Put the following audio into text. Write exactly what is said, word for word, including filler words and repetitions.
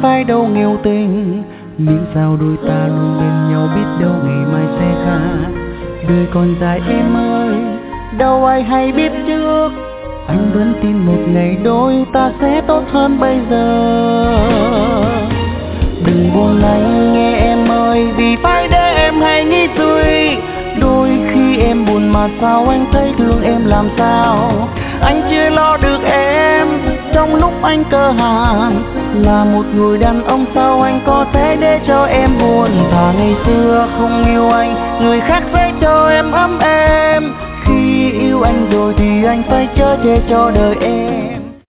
phải đâu nghèo tình. Miễn sao đôi ta luôn bên nhau, biết đâu ngày mai sẽ khác. Đời còn dài em ơi, đâu ai hay biết trước. Anh vẫn tin một ngày đôi ta sẽ tốt hơn bây giờ. Đừng buồn anh nghe em ơi, vì phải để em hay nghĩ suy. Đôi khi em buồn mà sao anh thấy thương em làm sao. Anh chưa lo được em trong lúc anh cơ hàn. Là một người đàn ông sao anh có thể để cho em buồn. Thà ngày xưa không yêu anh, người khác sẽ cho em ấm êm. Khi yêu anh rồi thì anh phải chở che cho đời em.